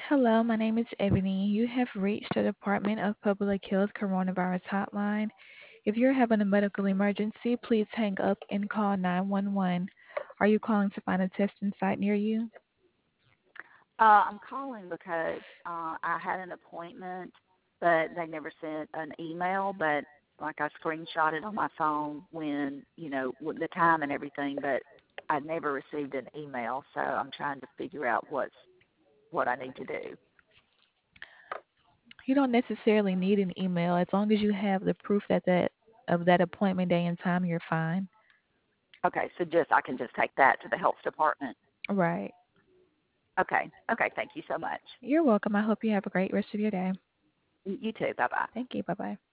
Hello, my name is Ebony. You have reached the Department of Public Health Coronavirus Hotline. If you're having a medical emergency, please hang up and call 911. Are you calling to find a testing site near you? I'm calling because I had an appointment, but they never sent an email. But like I screenshotted on my phone when with the time and everything, but I never received an email. So I'm trying to figure out what I need to do. You don't necessarily need an email as long as you have the proof of that appointment day and time, you're fine. Okay, so just I can just take that to the health department. Right. Okay, okay. Thank you so much. You're welcome. I hope you have a great rest of your day. You too. Bye bye. Thank you. Bye-bye.